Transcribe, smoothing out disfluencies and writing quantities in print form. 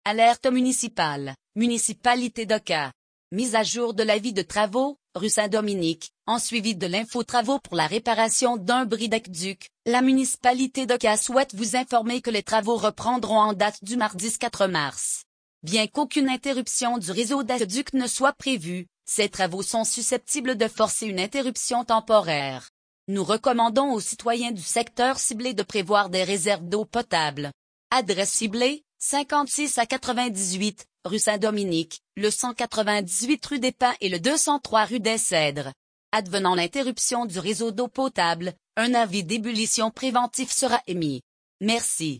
Alerte municipale, municipalité d'Oka. Mise à jour de l'avis de travaux, rue Saint-Dominique, en suivi de l'info-travaux pour la réparation d'un bris d'aqueduc, la municipalité d'Oka souhaite vous informer que les travaux reprendront en date du mardi 4 mars. Bien qu'aucune interruption du réseau d'aqueduc ne soit prévue, ces travaux sont susceptibles de forcer une interruption temporaire. Nous recommandons aux citoyens du secteur ciblé de prévoir des réserves d'eau potable. Adresse ciblée, 56 à 98, rue Saint-Dominique, le 198 rue des Pins et le 203 rue des Cèdres. Advenant l'interruption du réseau d'eau potable, un avis d'ébullition préventif sera émis. Merci.